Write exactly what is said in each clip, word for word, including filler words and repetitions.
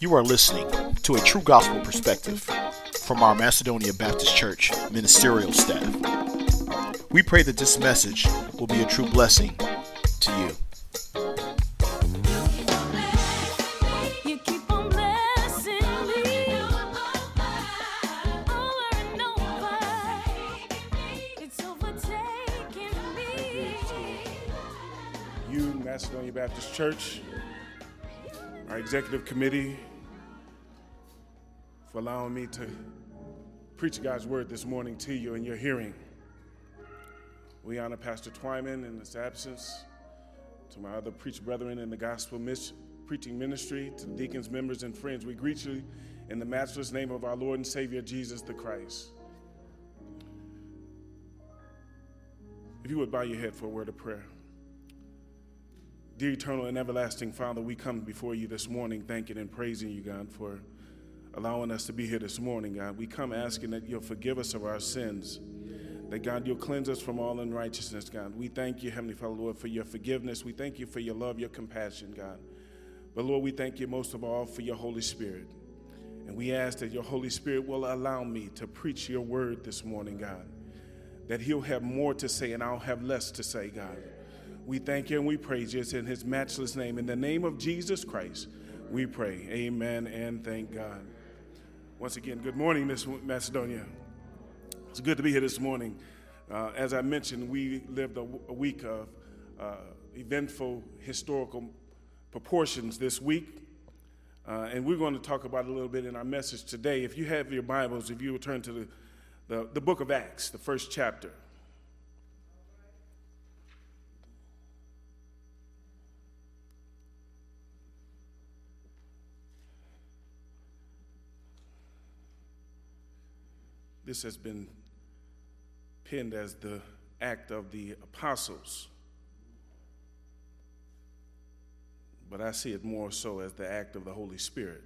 You are listening to a true gospel perspective from our Macedonia Baptist Church ministerial staff. We pray that this message will be a true blessing to you. You, Macedonia Baptist Church, our executive committee, for allowing me to preach God's word this morning to you in your hearing. We honor Pastor Twyman in his absence, to my other preacher brethren in the gospel mis- preaching ministry, to the deacons, members, and friends. We greet you in the matchless name of our Lord and Savior, Jesus the Christ. If you would bow your head for a word of prayer. Dear eternal and everlasting Father, we come before you this morning thanking and praising you, God, for allowing us to be here this morning, God. We come asking that you'll forgive us of our sins, that, God, you'll cleanse us from all unrighteousness, God. We thank you, Heavenly Father, Lord, for your forgiveness. We thank you for your love, your compassion, God. But, Lord, we thank you most of all for your Holy Spirit. And we ask that your Holy Spirit will allow me to preach your word this morning, God, that he'll have more to say and I'll have less to say, God. We thank you and we praise you. It's in his matchless name. In the name of Jesus Christ, we pray. Amen and thank God. Once again, good morning, Miss Macedonia. It's good to be here this morning. Uh, as I mentioned, we lived a, a week of uh, eventful historical proportions this week. Uh, and we're going to talk about it a little bit in our message today. If you have your Bibles, if you will turn to the, the, the book of Acts, the first chapter. This has been penned as the act of the apostles, but I see it more so as the act of the Holy Spirit.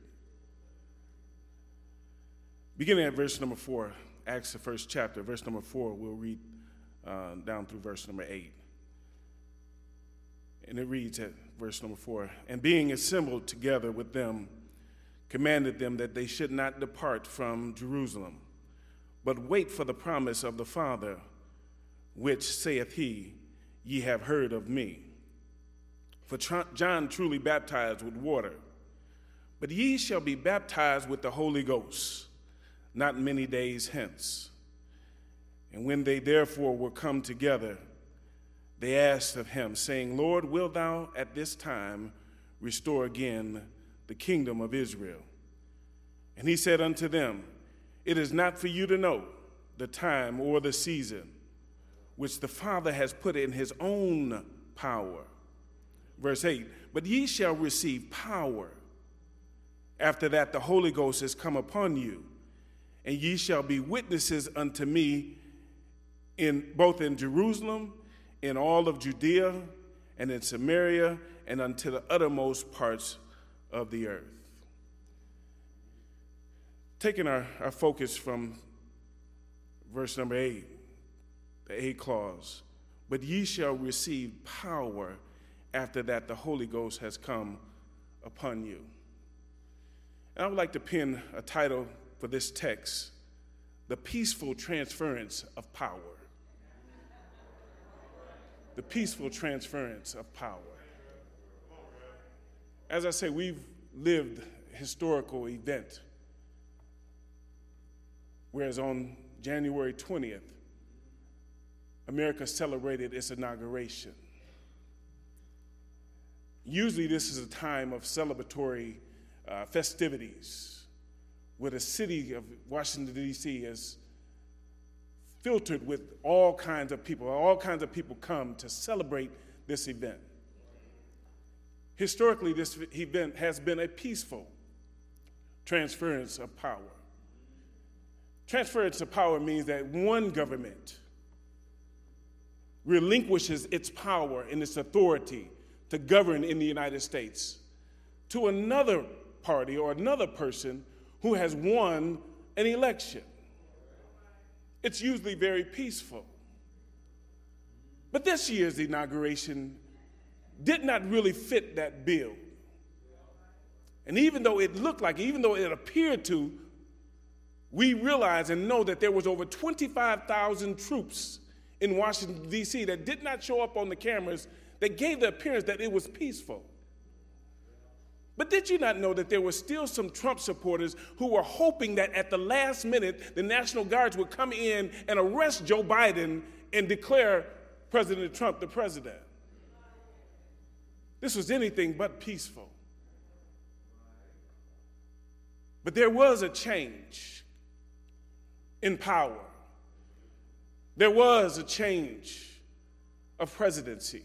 Beginning at verse number four, Acts the first chapter, verse number four, we'll read uh, down through verse number eight. And it reads at verse number four, "And being assembled together with them, commanded them that they should not depart from Jerusalem, but wait for the promise of the Father, which saith he, Ye have heard of me. For John truly baptized with water, but ye shall be baptized with the Holy Ghost not many days hence. And when they therefore were come together, they asked of him, saying, Lord, wilt thou at this time restore again the kingdom of Israel? And he said unto them, It is not for you to know the time or the season which the Father has put in his own power. Verse eight, but ye shall receive power. After that the Holy Ghost is come upon you, and ye shall be witnesses unto me in both in Jerusalem, in all of Judea, and in Samaria, and unto the uttermost parts of the earth." Taking our, our focus from verse number eight, the eighth clause, but ye shall receive power after that the Holy Ghost has come upon you. And I would like to pin a title for this text, The Peaceful Transference of Power. The peaceful transference of power. As I say, we've lived a historical event. Whereas on January twentieth, America celebrated its inauguration. Usually this is a time of celebratory uh, festivities where the city of Washington, D C is filtered with all kinds of people. All kinds of people come to celebrate this event. Historically, this event has been a peaceful transference of power. Transference of power means that one government relinquishes its power and its authority to govern in the United States to another party or another person who has won an election. It's usually very peaceful. But this year's inauguration did not really fit that bill. And even though it looked like, even though it appeared to, we realize and know that there was over twenty-five thousand troops in Washington, D C that did not show up on the cameras, that gave the appearance that it was peaceful. But did you not know that there were still some Trump supporters who were hoping that at the last minute, the National Guards would come in and arrest Joe Biden and declare President Trump the president? This was anything but peaceful. But there was a change in power. There was a change of presidency.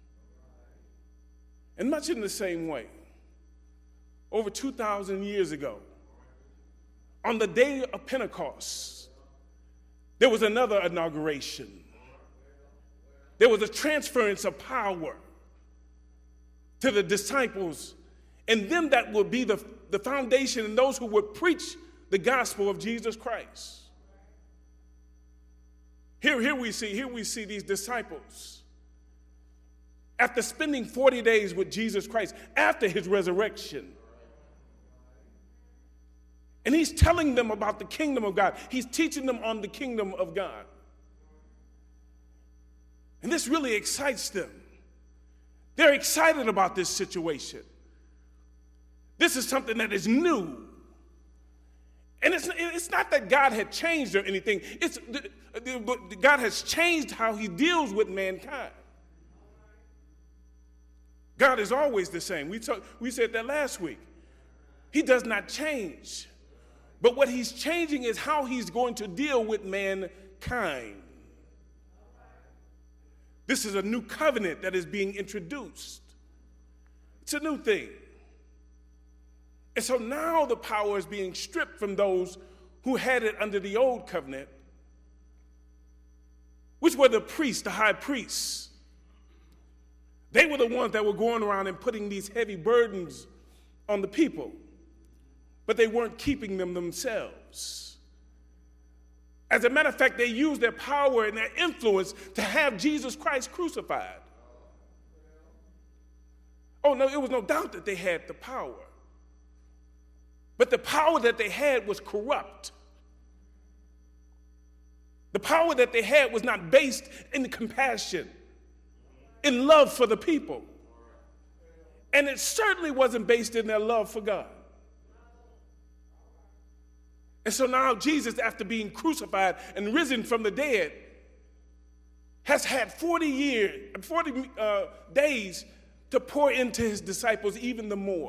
And much in the same way, over two thousand years ago, on the day of Pentecost, there was another inauguration. There was a transference of power to the disciples and them that would be the, the foundation and those who would preach the gospel of Jesus Christ. Here, here we see, here we see these disciples, after spending forty days with Jesus Christ, after his resurrection, and he's telling them about the kingdom of God. He's teaching them on the kingdom of God. And this really excites them. They're excited about this situation. This is something that is new. And it's, it's not that God had changed or anything. It's God has changed how he deals with mankind. God is always the same. We, talk, we said that last week. He does not change. But what he's changing is how he's going to deal with mankind. This is a new covenant that is being introduced. It's a new thing. And so now the power is being stripped from those who had it under the old covenant, which were the priests, the high priests. They were the ones that were going around and putting these heavy burdens on the people, but they weren't keeping them themselves. As a matter of fact, they used their power and their influence to have Jesus Christ crucified. Oh, no, it was no doubt that they had the power. But the power that they had was corrupt. The power that they had was not based in compassion, in love for the people. And it certainly wasn't based in their love for God. And so now Jesus, after being crucified and risen from the dead, has had forty years, forty uh, days to pour into his disciples even the more.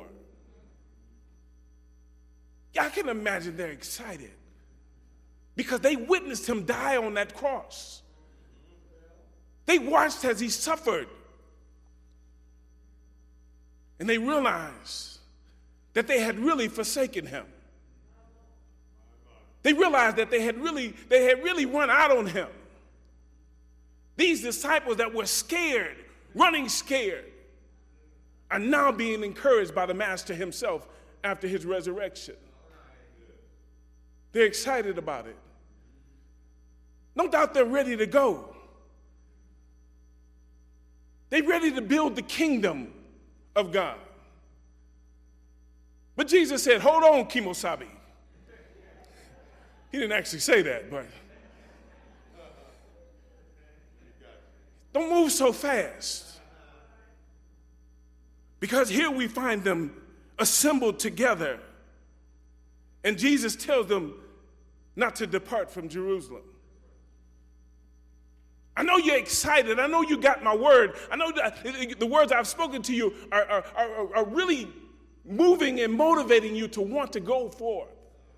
I can imagine they're excited because they witnessed him die on that cross. They watched as he suffered. And they realized that they had really forsaken him. They realized that they had really, they had really run out on him. These disciples that were scared, running scared, are now being encouraged by the Master himself after his resurrection. They're excited about it. No doubt they're ready to go. They're ready to build the kingdom of God. But Jesus said, hold on, Kimosabi. He didn't actually say that, but don't move so fast. Because here we find them assembled together. And Jesus tells them not to depart from Jerusalem. I know you're excited. I know you got my word. I know that the words I've spoken to you are, are, are, are really moving and motivating you to want to go forth.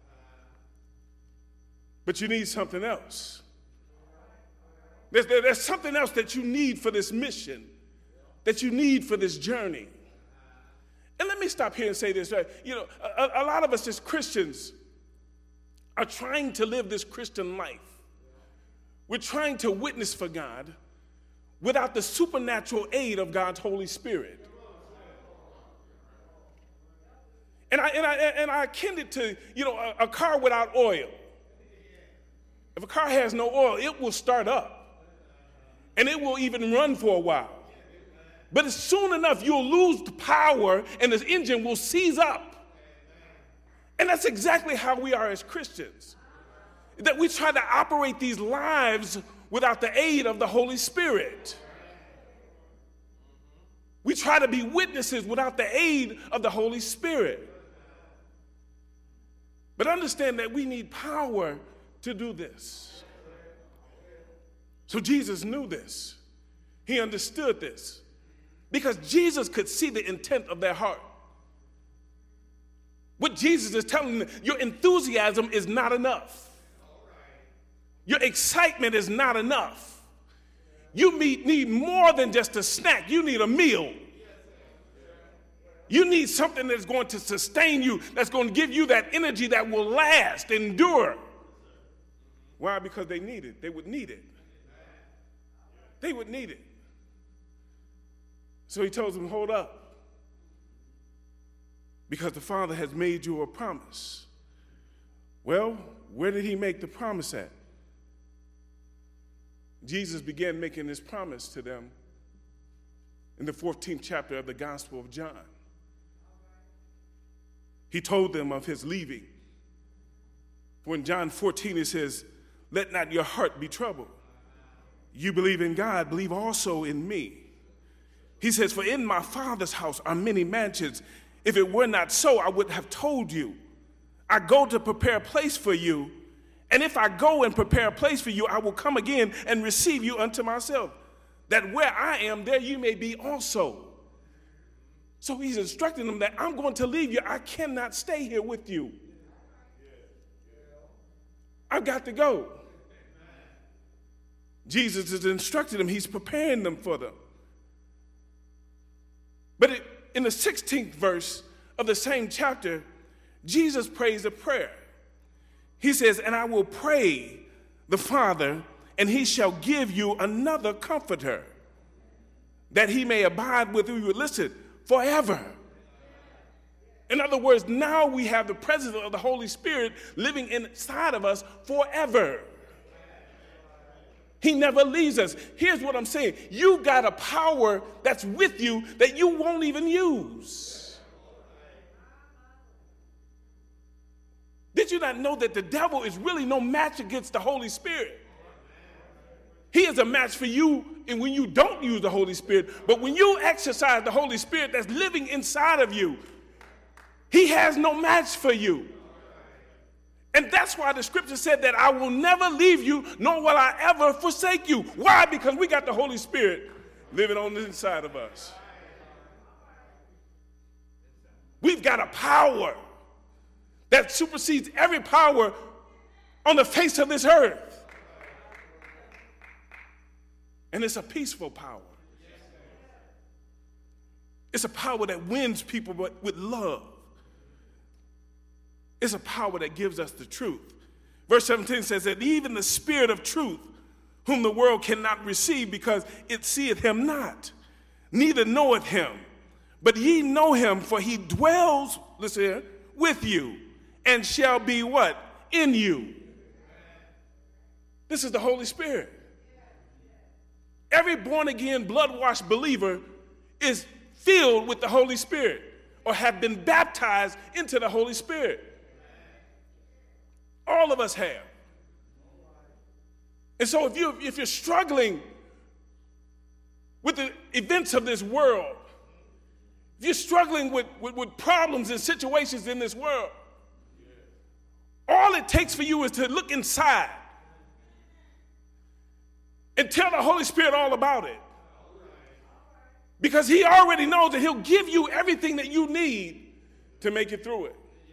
But you need something else. There's, there's something else that you need for this mission, that you need for this journey. And let me stop here and say this. Right? You know, a, a lot of us as Christians are trying to live this Christian life. We're trying to witness for God without the supernatural aid of God's Holy Spirit. And I, and I, and I akin it to, you know, a, a car without oil. If a car has no oil, it will start up. And it will even run for a while. But as soon enough, you'll lose the power and the engine will seize up. And that's exactly how we are as Christians. That we try to operate these lives without the aid of the Holy Spirit. We try to be witnesses without the aid of the Holy Spirit. But understand that we need power to do this. So Jesus knew this. He understood this. Because Jesus could see the intent of their heart. What Jesus is telling them, your enthusiasm is not enough. Your excitement is not enough. You need more than just a snack. You need a meal. You need something that's going to sustain you, that's going to give you that energy that will last, endure. Why? Because they need it. They would need it. They would need it. So he tells them, hold up. Because the Father has made you a promise. Well, where did he make the promise at? Jesus began making this promise to them in the fourteenth chapter of the Gospel of John. He told them of his leaving. For in John fourteen it says, let not your heart be troubled. You believe in God, believe also in me. He says, for in my Father's house are many mansions. If it were not so, I would have told you. I go to prepare a place for you. And if I go and prepare a place for you, I will come again and receive you unto myself, that where I am, there you may be also. So he's instructing them that I'm going to leave you. I cannot stay here with you. I've got to go. Jesus is instructing them. He's preparing them for them. But it, in the sixteenth verse of the same chapter, Jesus prays a prayer. He says, and I will pray the Father, and he shall give you another comforter, that he may abide with you, listen, forever. In other words, now we have the presence of the Holy Spirit living inside of us forever. He never leaves us. Here's what I'm saying. You got a power that's with you that you won't even use. Did you not know that the devil is really no match against the Holy Spirit? He is a match for you and when you don't use the Holy Spirit. But when you exercise the Holy Spirit that's living inside of you, he has no match for you. And that's why the scripture said that I will never leave you, nor will I ever forsake you. Why? Because we got the Holy Spirit living on the inside of us. We've got a power that supersedes every power on the face of this earth. And it's a peaceful power. It's a power that wins people with love. It's a power that gives us the truth. Verse seventeen says that even the Spirit of truth, whom the world cannot receive because it seeth him not, neither knoweth him. But ye know him, for he dwells, listen here, with you, and shall be what? In you. This is the Holy Spirit. Every born-again, blood-washed believer is filled with the Holy Spirit or have been baptized into the Holy Spirit. All of us have. And so if, you, if you're struggling with the events of this world, if you're struggling with, with, with problems and situations in this world, all it takes for you is to look inside and tell the Holy Spirit all about it. Because he already knows that he'll give you everything that you need to make it through it.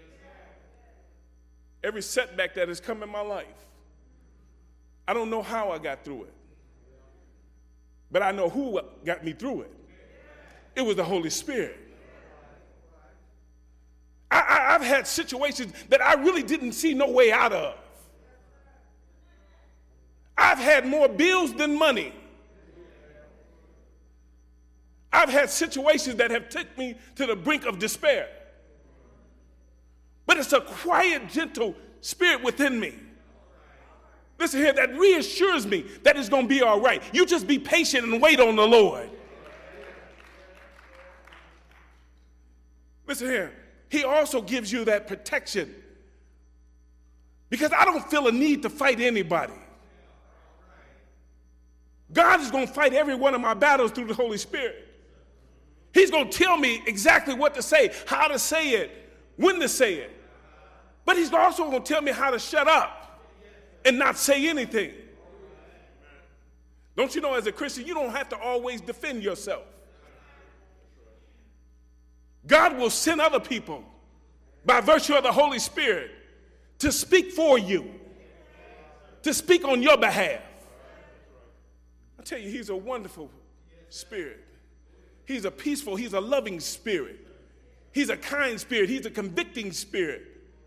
Every setback that has come in my life, I don't know how I got through it, but I know who got me through it. It was the Holy Spirit. I, I, I've had situations that I really didn't see no way out of. I've had more bills than money. I've had situations that have taken me to the brink of despair. But it's a quiet, gentle spirit within me. Listen here, that reassures me that it's going to be all right. You just be patient and wait on the Lord. Listen here, he also gives you that protection. Because I don't feel a need to fight anybody. God is going to fight every one of my battles through the Holy Spirit. He's going to tell me exactly what to say, how to say it, when to say it. But he's also going to tell me how to shut up and not say anything. Don't you know, as a Christian, you don't have to always defend yourself. God will send other people by virtue of the Holy Spirit to speak for you, to speak on your behalf. I tell you, he's a wonderful spirit. He's a peaceful, he's a loving spirit. He's a kind spirit. He's a convicting spirit.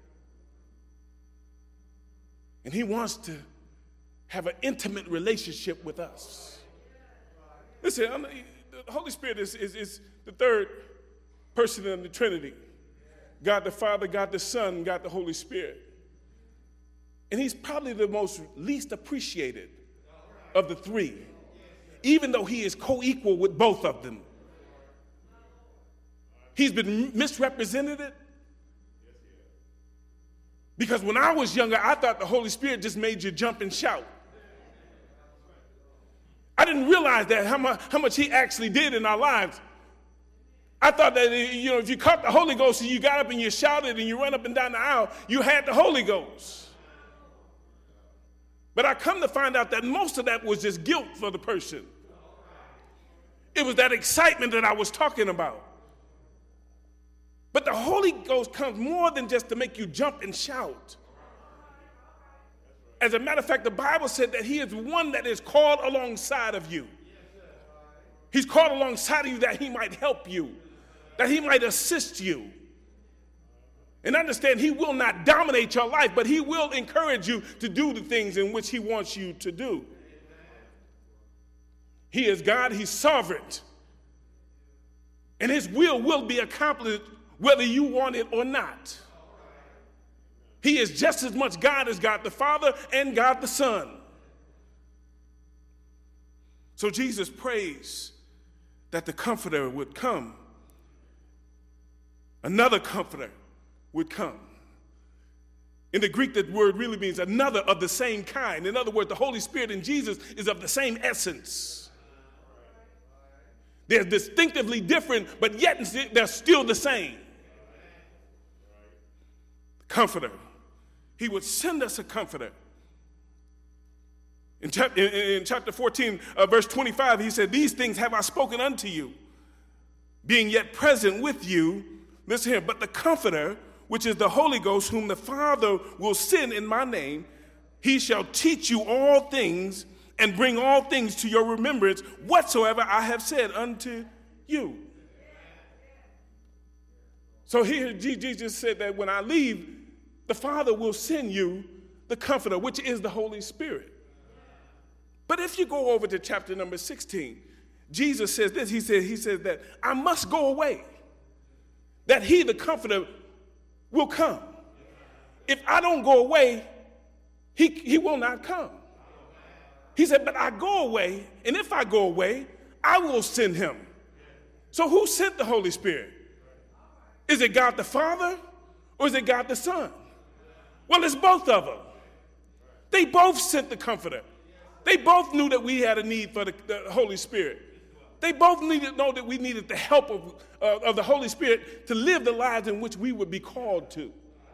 And he wants to have an intimate relationship with us. Listen, I'm, the Holy Spirit is, is, is the third person in the Trinity. God the Father, God the Son, God the Holy Spirit. And he's probably the most least appreciated of the three, even though he is co-equal with both of them. He's been misrepresented. Because when I was younger, I thought the Holy Spirit just made you jump and shout. I didn't realize that, how much, how much he actually did in our lives. I thought that, you know, if you caught the Holy Ghost and you got up and you shouted and you ran up and down the aisle, you had the Holy Ghost. But I come to find out that most of that was just guilt for the person. It was that excitement that I was talking about. But the Holy Ghost comes more than just to make you jump and shout. As a matter of fact, the Bible said that he is one that is called alongside of you. He's called alongside of you that he might help you, that he might assist you. And understand, he will not dominate your life, but he will encourage you to do the things in which he wants you to do. He is God, he's sovereign. And his will will be accomplished whether you want it or not. He is just as much God as God the Father and God the Son. So Jesus prays that the Comforter would come. Another Comforter would come. In the Greek, that word really means another of the same kind. In other words, the Holy Spirit in Jesus is of the same essence. They're distinctively different, but yet they're still the same. Comforter. He would send us a comforter. In, chap- in, in chapter fourteen, uh, verse twenty-five, he said, "These things have I spoken unto you, being yet present with you." Listen here, "But the Comforter, which is the Holy Ghost, whom the Father will send in my name, he shall teach you all things and bring all things to your remembrance, whatsoever I have said unto you." So here Jesus said that when I leave, the Father will send you the Comforter, which is the Holy Spirit. But if you go over to chapter number sixteen, Jesus says this. He says, he says that I must go away, that he, the Comforter, will come. If I don't go away, he, he will not come. He said, but I go away, and if I go away, I will send him. So who sent the Holy Spirit? Is it God the Father or is it God the Son? Well, it's both of them. They both sent the Comforter. They both knew that we had a need for the, the Holy Spirit. They both needed to know that we needed the help of, uh, of the Holy Spirit to live the lives in which we would be called to.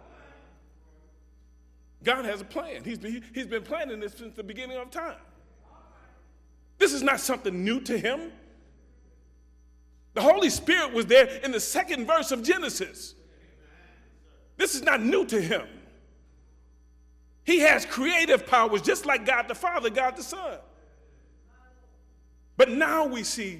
God has a plan. He's been, he's been planning this since the beginning of time. This is not something new to him. The Holy Spirit was there in the second verse of Genesis. This is not new to him. He has creative powers just like God the Father, God the Son. But now we see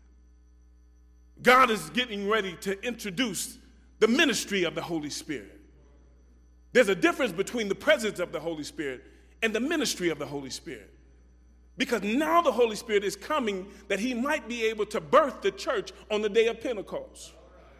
God is getting ready to introduce the ministry of the Holy Spirit. There's a difference between the presence of the Holy Spirit and the ministry of the Holy Spirit. Because now the Holy Spirit is coming that he might be able to birth the church on the day of Pentecost.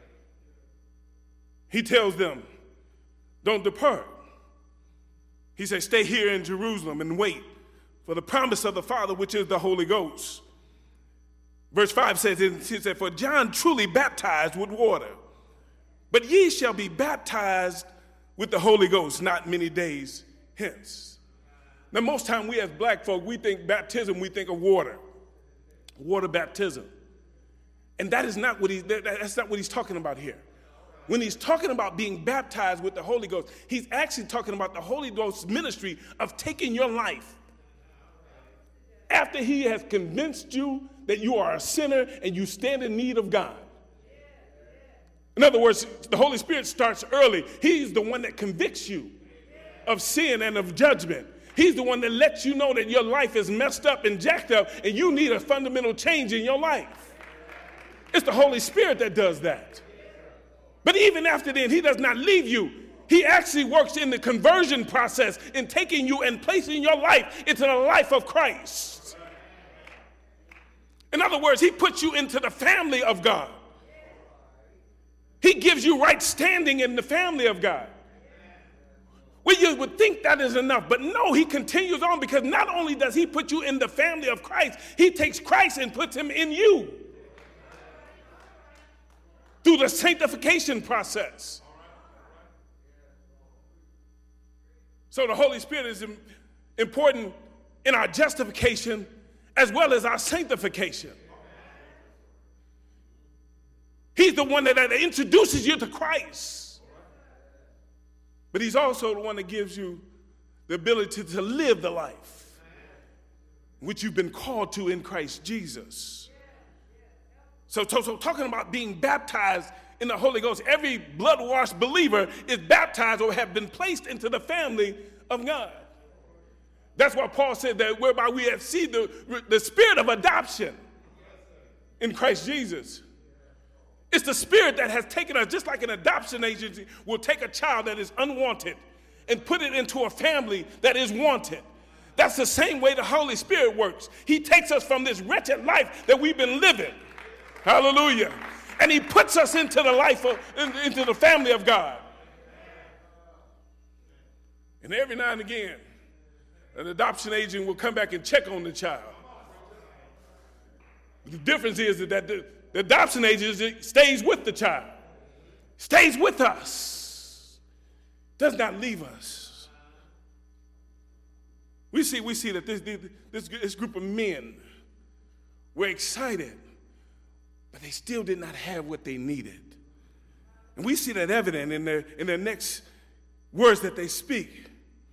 He tells them, don't depart. He says, stay here in Jerusalem and wait for the promise of the Father, which is the Holy Ghost. Verse five says, he said, for John truly baptized with water, But ye shall be baptized with the Holy Ghost not many days hence. Now, most time we as black folk, we think baptism, we think of water, water baptism. And that is not what he, that's not what he's talking about here. When he's talking about being baptized with the Holy Ghost, he's actually talking about the Holy Ghost's ministry of taking your life after he has convinced you that you are a sinner and you stand in need of God. In other words, the Holy Spirit starts early. He's the one that convicts you of sin and of judgment. He's the one that lets you know that your life is messed up and jacked up and you need a fundamental change in your life. It's the Holy Spirit that does that. But even after then, he does not leave you. He actually works in the conversion process in taking you and placing your life into the life of Christ. In other words, he puts you into the family of God. He gives you right standing in the family of God. Well, you would think that is enough, but no, he continues on, because not only does he put you in the family of Christ, he takes Christ and puts him in you through the sanctification process. So the Holy Spirit is important in our justification as well as our sanctification. He's the one that, that introduces you to Christ. But he's also the one that gives you the ability to live the life which you've been called to in Christ Jesus. So, so, so talking about being baptized in the Holy Ghost, every blood-washed believer is baptized or have been placed into the family of God. That's why Paul said that whereby we have seen the, the spirit of adoption in Christ Jesus. It's the spirit that has taken us, just like an adoption agency will take a child that is unwanted and put it into a family that is wanted. That's the same way the Holy Spirit works. He takes us from this wretched life that we've been living. Hallelujah. And he puts us into the life of, into the family of God. And every now and again, an adoption agent will come back and check on the child. The difference is that the, the adoption agent stays with the child, stays with us, does not leave us. We see, we see that this, this, this group of men were excited, but they still did not have what they needed. And we see that evident in their, in their next words that they speak.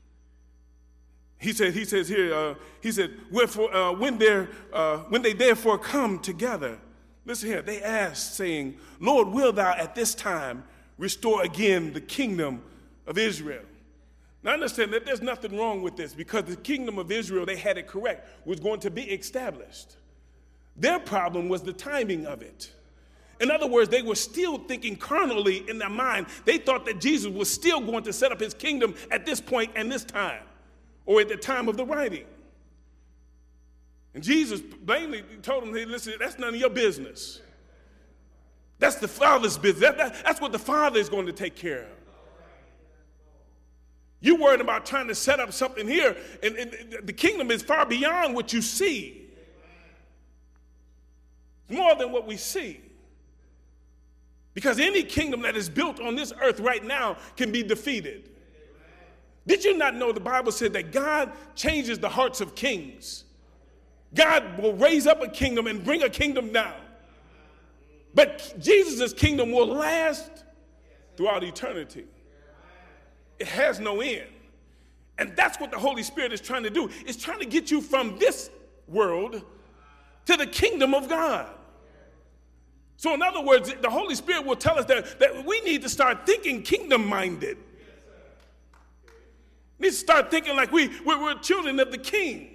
He said, he says here, uh, he said, Wherefore, uh, when, uh, when they therefore come together, listen here, they asked, saying, Lord, will thou at this time restore again the kingdom of Israel? Now understand that there's nothing wrong with this, because the kingdom of Israel, they had it correct, was going to be established. Their problem was the timing of it. In other words, they were still thinking carnally in their mind. They thought that Jesus was still going to set up his kingdom at this point and this time, or at the time of the writing. And Jesus plainly told them, hey, listen, that's none of your business. That's the Father's business. That, that, that's what the Father is going to take care of. You're worried about trying to set up something here, and, and the kingdom is far beyond what you see. It's more than what we see. Because any kingdom that is built on this earth right now can be defeated. Did you not know the Bible said that God changes the hearts of kings? God will raise up a kingdom and bring a kingdom down. But Jesus' kingdom will last throughout eternity. It has no end. And that's what the Holy Spirit is trying to do. It's trying to get you from this world to the kingdom of God. So in other words, the Holy Spirit will tell us that, that we need to start thinking kingdom-minded. We need to start thinking like we, we're, we're children of the King.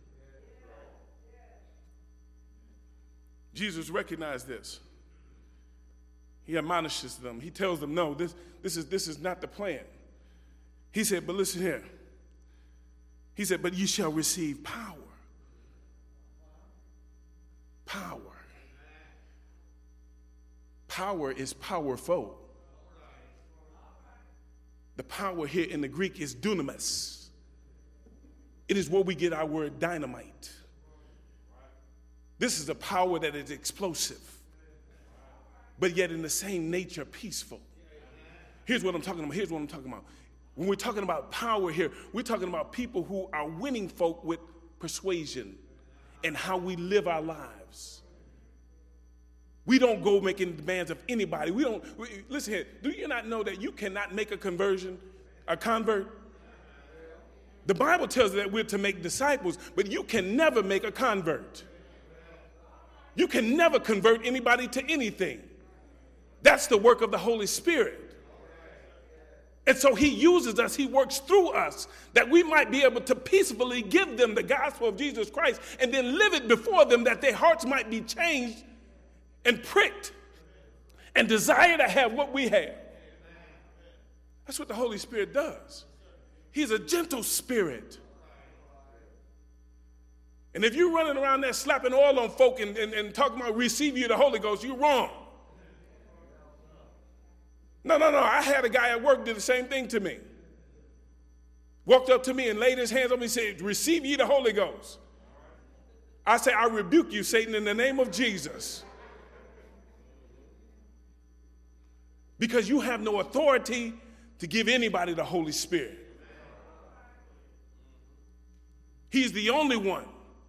Jesus recognized this. He admonishes them. He tells them, no, this, this, is, this is not the plan. He said, but listen here. He said, but you shall receive power. Power. Power is powerful. The power here in the Greek is dunamis. It is where we get our word dynamite. This is a power that is explosive, but yet in the same nature peaceful. Here's what I'm talking about. Here's what I'm talking about. When we're talking about power here, we're talking about people who are winning folk with persuasion and how we live our lives. We don't go making demands of anybody. We don't, we, listen here, do you not know that you cannot make a conversion, a convert? The Bible tells us that we're to make disciples, but you can never make a convert. You can never convert anybody to anything. That's the work of the Holy Spirit. And so he uses us, he works through us, that we might be able to peacefully give them the gospel of Jesus Christ and then live it before them, that their hearts might be changed and pricked and desire to have what we have. That's what the Holy Spirit does. He's a gentle spirit. And if you're running around there slapping oil on folk and, and, and talking about receive you the Holy Ghost, you're wrong. No, no, no. I had a guy at work do the same thing to me. Walked up to me and laid his hands on me and said, receive ye the Holy Ghost. I say, I rebuke you, Satan, in the name of Jesus. Because you have no authority to give anybody the Holy Spirit. He's the only one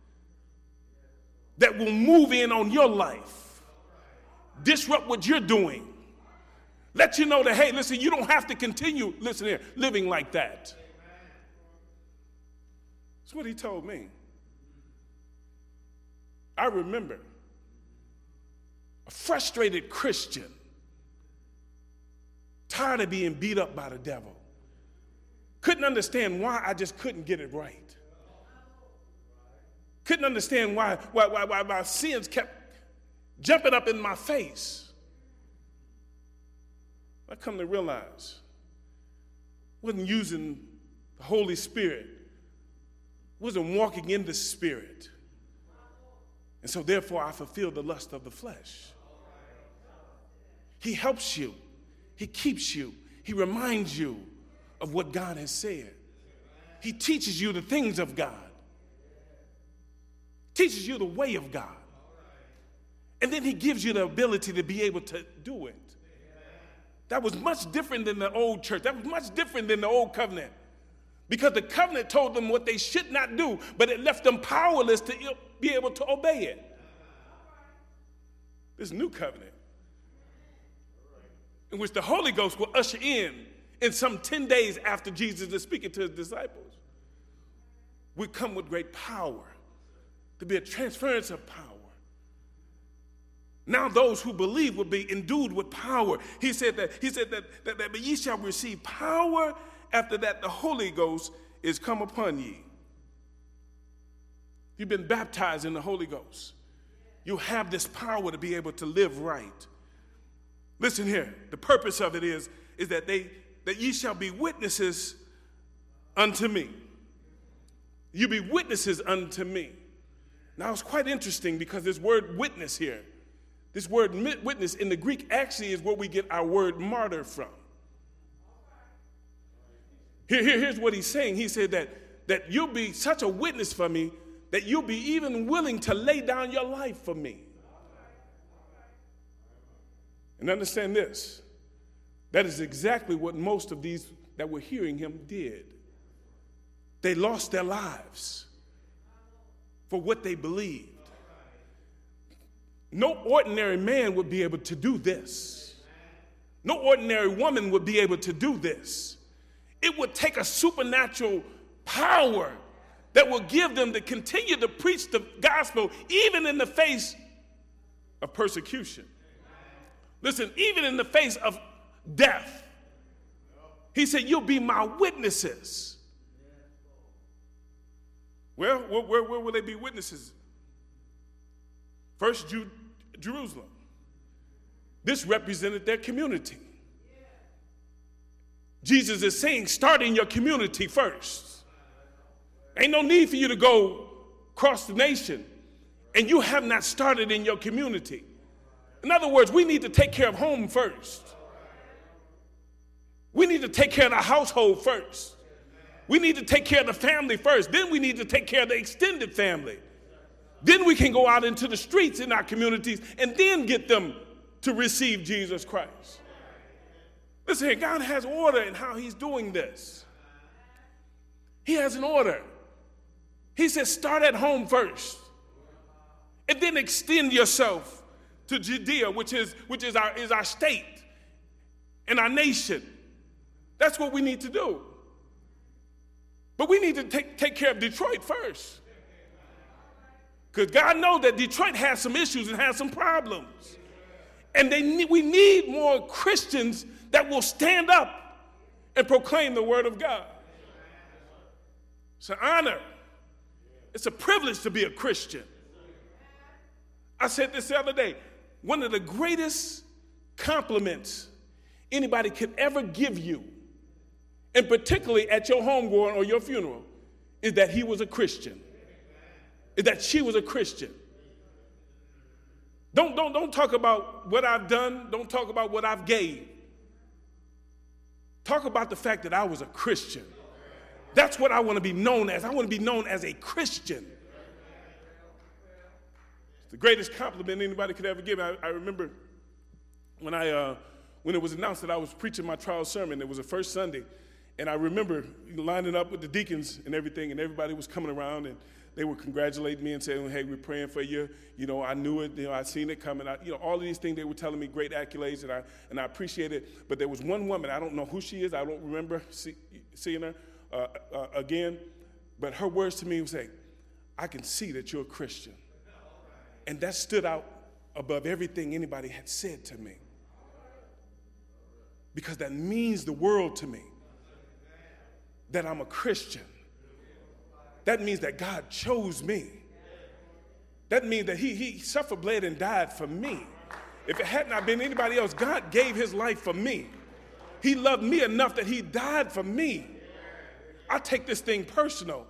that will move in on your life, disrupt what you're doing, let you know that, hey, listen, you don't have to continue, listen here, living like that. That's what he told me. I remember a frustrated Christian, tired of being beat up by the devil, couldn't understand why I just couldn't get it right. Couldn't understand why, why, why, why my sins kept jumping up in my face. I come to realize wasn't using the Holy Spirit, wasn't walking in the Spirit. And so therefore I fulfill the lust of the flesh. He helps you. He keeps you. He reminds you of what God has said. He teaches you the things of God. Teaches you the way of God. And then he gives you the ability to be able to do it. That was much different than the old church. That was much different than the old covenant. Because the covenant told them what they should not do, but it left them powerless to be able to obey it. This new covenant, in which the Holy Ghost will usher in, in some ten days after Jesus is speaking to his disciples, we come with great power, to be a transference of power. Now those who believe will be endued with power. He said that, he said that, that, that but ye shall receive power after that the Holy Ghost is come upon ye. You've been baptized in the Holy Ghost. You have this power to be able to live right. Listen here, the purpose of it is, is that they that ye shall be witnesses unto me. You be witnesses unto me. Now it's quite interesting because this word witness here, this word witness in the Greek actually is where we get our word martyr from. Here, here, here's what he's saying. He said that, that you'll be such a witness for me that you'll be even willing to lay down your life for me. And understand this, that is exactly what most of these that were hearing him did. They lost their lives for what they believed. No ordinary man would be able to do this. No ordinary woman would be able to do this. It would take a supernatural power that will give them to continue to preach the gospel even in the face of persecution. Listen, even in the face of death. He said, you'll be my witnesses. Well, where, where, where will they be witnesses? First, Ju- Jerusalem. This represented their community. Jesus is saying, start in your community first. Ain't no need for you to go across the nation, and you have not started in your community. In other words, we need to take care of home first. We need to take care of the household first. We need to take care of the family first. Then we need to take care of the extended family. Then we can go out into the streets in our communities and then get them to receive Jesus Christ. Listen here, God has order in how he's doing this. He has an order. He says start at home first and then extend yourself to Judea, which is, which is, our, is our state and our nation. That's what we need to do. But we need to take, take care of Detroit first. Because God knows that Detroit has some issues and has some problems. And they need, we need more Christians that will stand up and proclaim the word of God. It's an honor. It's a privilege to be a Christian. I said this the other day. One of the greatest compliments anybody could ever give you, and particularly at your homegoing or your funeral, is that he was a Christian. Is that she was a Christian. Don't, don't, don't talk about what I've done. Don't talk about what I've gave. Talk about the fact that I was a Christian. That's what I want to be known as. I want to be known as a Christian. It's the greatest compliment anybody could ever give. I, I remember when I uh, when it was announced that I was preaching my trial sermon. It was the first Sunday, and I remember lining up with the deacons and everything, and everybody was coming around, and they were congratulating me and saying, "Hey, we're praying for you. You know, I knew it. You know, I seen it coming. I, you know, all of these things they were telling me, great accolades, and I and I appreciate it. But there was one woman. I don't know who she is. I don't remember see, seeing her uh, uh, again. But her words to me was saying, "I can see that you're a Christian," and that stood out above everything anybody had said to me, because that means the world to me. That I'm a Christian. That means that God chose me. That means that he, he suffered, bled, and died for me. If it had not been anybody else, God gave his life for me. He loved me enough that he died for me. I take this thing personal.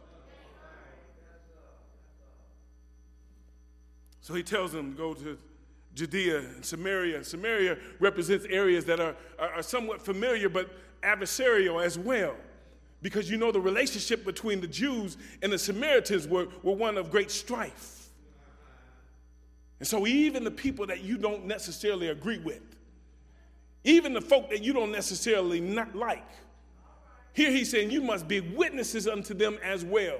So he tells them to go to Judea and Samaria. And Samaria represents areas that are, are, are somewhat familiar but adversarial as well. Because you know the relationship between the Jews and the Samaritans were, were one of great strife. And so even the people that you don't necessarily agree with, even the folk that you don't necessarily not like, here he's saying you must be witnesses unto them as well,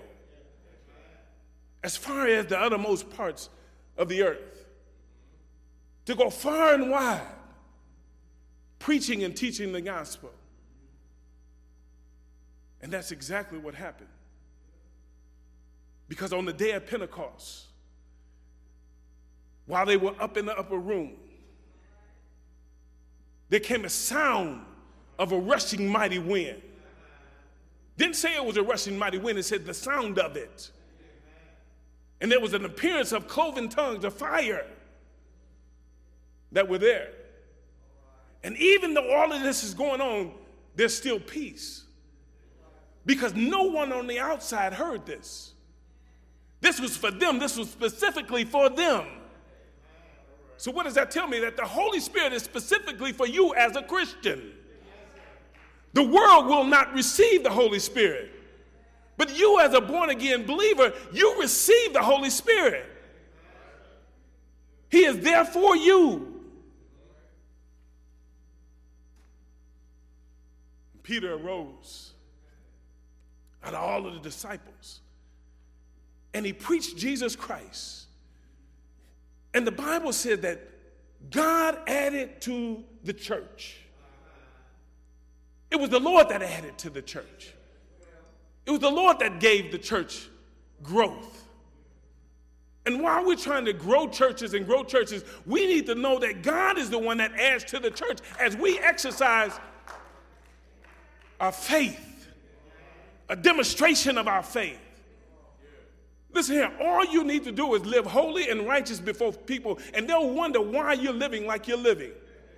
as far as the uttermost parts of the earth. To go far and wide, preaching and teaching the gospel. And that's exactly what happened. Because on the day of Pentecost, while they were up in the upper room, there came a sound of a rushing mighty wind. Didn't say it was a rushing mighty wind, it said the sound of it. And there was an appearance of cloven tongues of fire that were there. And even though all of this is going on, there's still peace. Because no one on the outside heard this. This was for them. This was specifically for them. So what does that tell me? That the Holy Spirit is specifically for you as a Christian. The world will not receive the Holy Spirit. But you as a born-again believer, you receive the Holy Spirit. He is there for you. Peter arose out of all of the disciples, and he preached Jesus Christ. And the Bible said that God added to the church. It was the Lord that added to the church. It was the Lord that gave the church growth. And while we're trying to grow churches and grow churches, we need to know that God is the one that adds to the church as we exercise our faith. A demonstration of our faith. Listen here, all you need to do is live holy and righteous before people, and they'll wonder why you're living like you're living.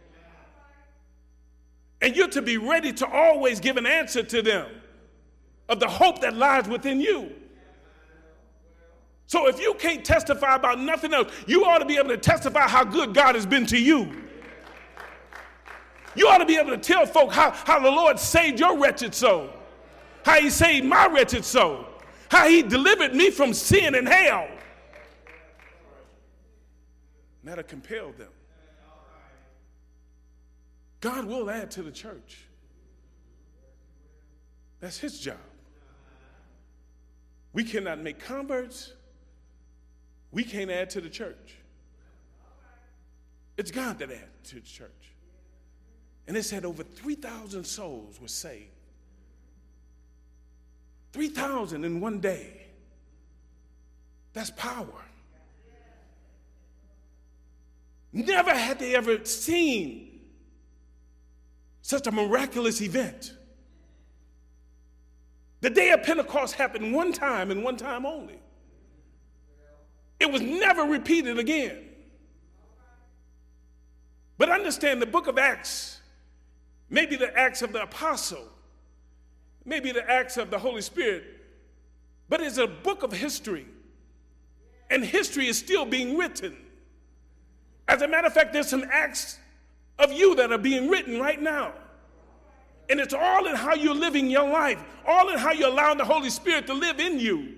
And you're to be ready to always give an answer to them of the hope that lies within you. So if you can't testify about nothing else, you ought to be able to testify how good God has been to you. You ought to be able to tell folk how, how the Lord saved your wretched soul. How he saved my wretched soul. How he delivered me from sin and hell. And that'll compel them. God will add to the church. That's his job. We cannot make converts. We can't add to the church. It's God that adds to the church. And it said over three thousand souls were saved. three thousand in one day. That's power. Never had they ever seen such a miraculous event. The day of Pentecost happened one time and one time only. It was never repeated again. But understand the book of Acts, maybe the Acts of the Apostle, maybe the Acts of the Holy Spirit, but it's a book of history. And history is still being written. As a matter of fact, there's some acts of you that are being written right now. And it's all in how you're living your life, all in how you're allowing the Holy Spirit to live in you.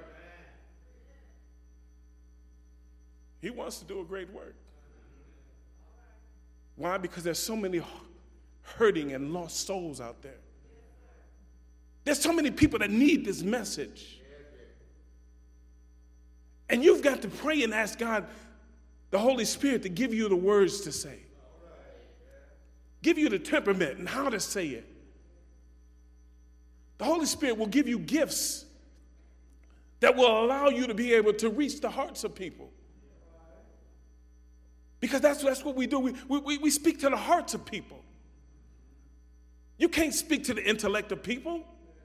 He wants to do a great work. Why? Because there's so many hurting and lost souls out there. There's so many people that need this message. And you've got to pray and ask God, the Holy Spirit, to give you the words to say. Give you the temperament and how to say it. The Holy Spirit will give you gifts that will allow you to be able to reach the hearts of people. Because that's, that's what we do. We, we, we speak to the hearts of people. You can't speak to the intellect of people.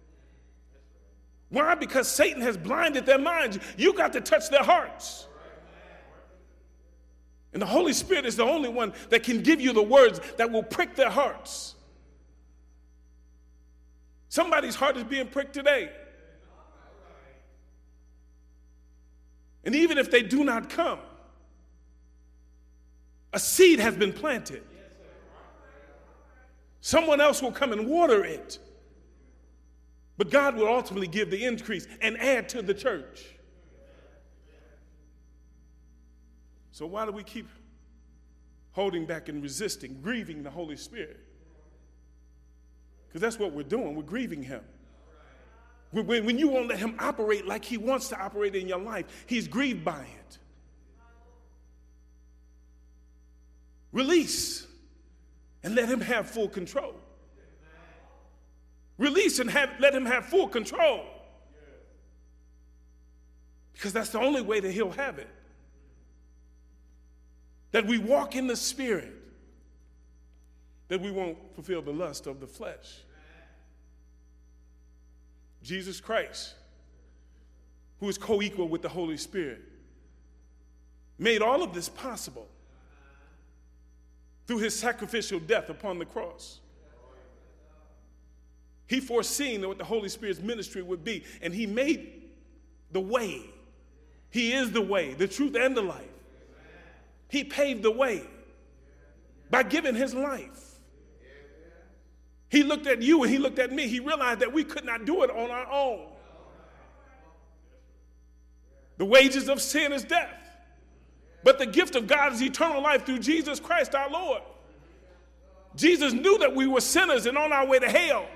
Why? Because Satan has blinded their minds. You got to touch their hearts. And the Holy Spirit is the only one that can give you the words that will prick their hearts. Somebody's heart is being pricked today. And even if they do not come, a seed has been planted. Someone else will come and water it. But God will ultimately give the increase and add to the church. So why do we keep holding back and resisting, grieving the Holy Spirit? Because that's what we're doing. We're grieving him. When you won't let him operate like he wants to operate in your life, he's grieved by it. Release and let him have full control. Release and have, let him have full control. Because that's the only way that he'll have it. That we walk in the Spirit, that we won't fulfill the lust of the flesh. Jesus Christ, who is co-equal with the Holy Spirit, made all of this possible through his sacrificial death upon the cross. He foreseen what the Holy Spirit's ministry would be, and he made the way. He is the way, the truth, and the life. He paved the way by giving his life. He looked at you and he looked at me. He realized that we could not do it on our own. The wages of sin is death, but the gift of God is eternal life through Jesus Christ our Lord. Jesus knew that we were sinners and on our way to hell.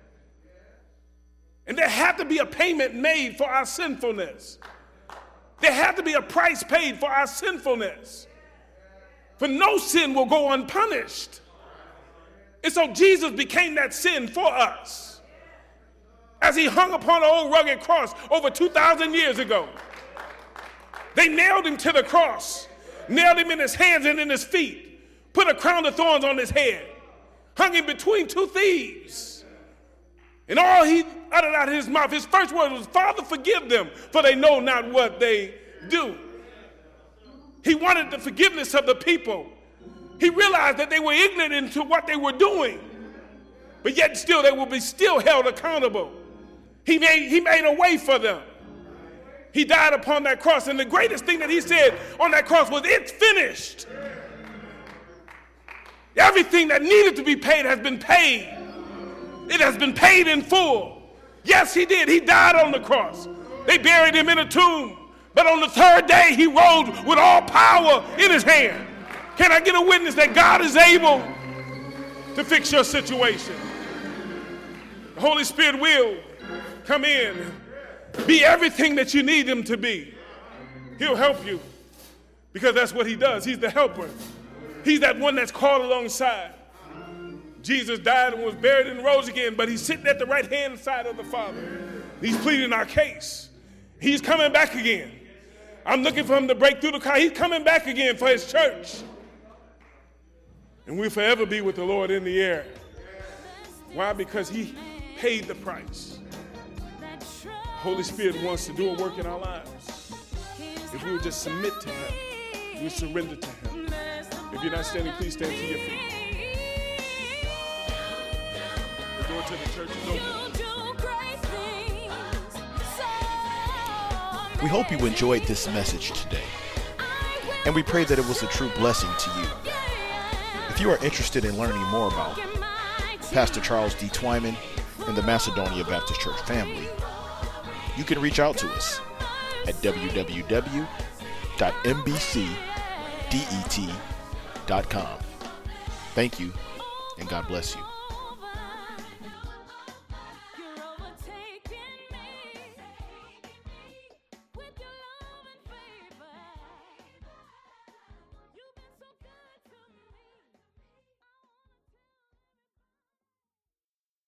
And there had to be a payment made for our sinfulness. There had to be a price paid for our sinfulness. For no sin will go unpunished. And so Jesus became that sin for us. As he hung upon an old rugged cross over two thousand years ago. They nailed him to the cross. Nailed him in his hands and in his feet. Put a crown of thorns on his head. Hung him between two thieves. And all he uttered out of his mouth, his first word was, Father, forgive them, for they know not what they do. He wanted the forgiveness of the people. He realized that they were ignorant into what they were doing, but yet still they will be still held accountable. He made, he made a way for them. He died upon that cross, and the greatest thing that he said on that cross was, it's finished. Everything that needed to be paid has been paid. It has been paid in full. Yes, he did. He died on the cross. They buried him in a tomb. But on the third day, he rose with all power in his hand. Can I get a witness that God is able to fix your situation. The Holy Spirit will come in, be everything that you need him to be. He'll help you because that's what he does. He's the helper. He's that one that's called alongside. Jesus died and was buried and rose again, but he's sitting at the right-hand side of the Father. He's pleading our case. He's coming back again. I'm looking for him to break through the car. He's coming back again for his church. And we'll forever be with the Lord in the air. Why? Because he paid the price. The Holy Spirit wants to do a work in our lives. If we would just submit to him, we surrender to him. If you're not standing, please stand to your feet. The door to the church is open. We hope you enjoyed this message today, and we pray that it was a true blessing to you. If you are interested in learning more about Pastor Charles D. Twyman and the Macedonia Baptist Church family, you can reach out to us at w w w dot m b c det dot com. Thank you, and God bless you.